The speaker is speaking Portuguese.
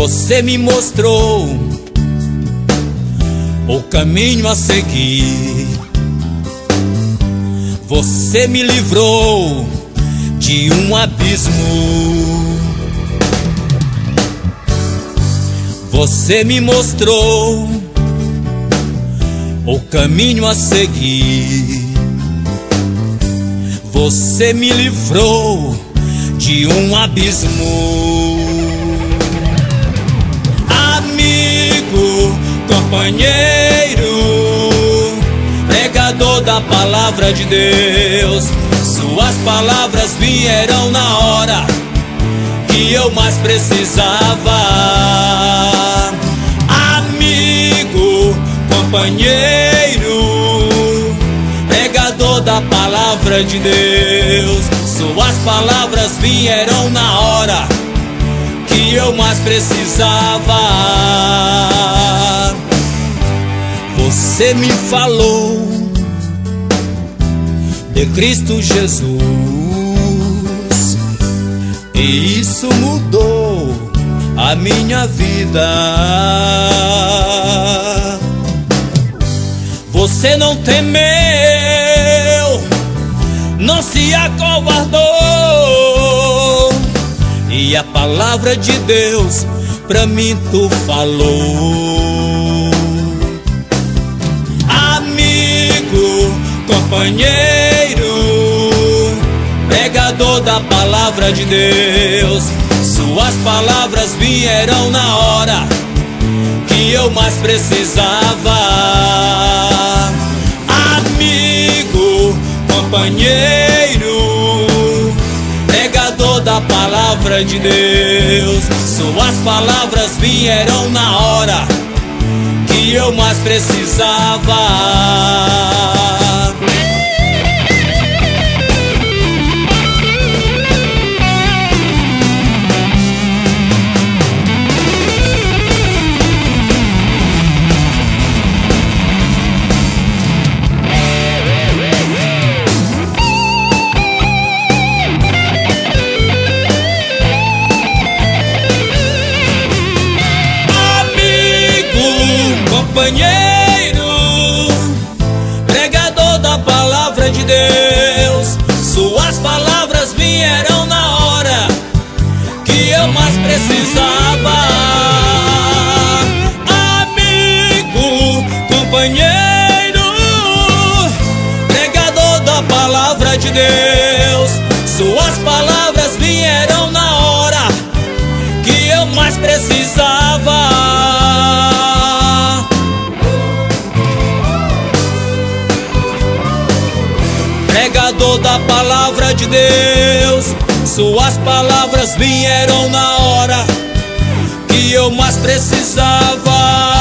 Você me mostrou o caminho a seguir. Você me livrou de um abismo. Você me mostrou o caminho a seguir. Você me livrou de um abismo. Amigo, companheiro, pregador da palavra de Deus, suas palavras vieram na hora que eu mais precisava. Amigo, companheiro, pregador da palavra de Deus, suas palavras vieram na hora que eu mais precisava. Você me falou de Cristo Jesus, e isso mudou a minha vida. Você não temeu, não se acovardou, e a palavra de Deus pra mim tu falou. Amigo, companheiro, pregador da palavra de Deus, suas palavras vieram na hora que eu mais precisava. Amigo, companheiro, pregador da palavra de Deus, suas palavras vieram na hora que eu mais precisava. Companheiro, pregador da palavra de Deus, suas palavras vieram na hora que eu mais precisava. Amigo, companheiro, pregador da palavra de Deus, suas palavras vieram na hora que eu mais precisava. Pregador da palavra de Deus, suas palavras vieram na hora que eu mais precisava.